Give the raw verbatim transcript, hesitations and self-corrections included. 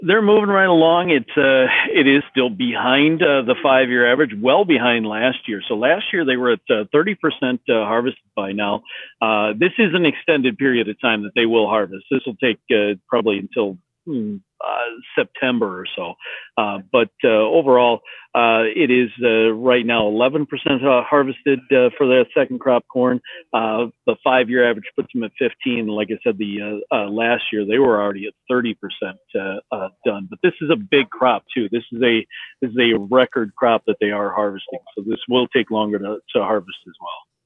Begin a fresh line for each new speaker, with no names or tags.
They're moving right along. It's uh, it is still behind uh, the five-year average, well behind last year. So last year they were at uh, thirty percent uh, harvested by now. Uh, this is an extended period of time that they will harvest. This will take uh, probably until hmm, uh, September or so. Uh, but uh, overall, uh, it is uh, right now eleven percent uh, harvested uh, for the second crop corn. Uh, the five-year average puts them at fifteen. Like I said, the uh, uh, last year they were already at thirty percent uh, uh, done. But this is a big crop too. This is a this is a record crop that they are harvesting. So this will take longer to, to harvest as well.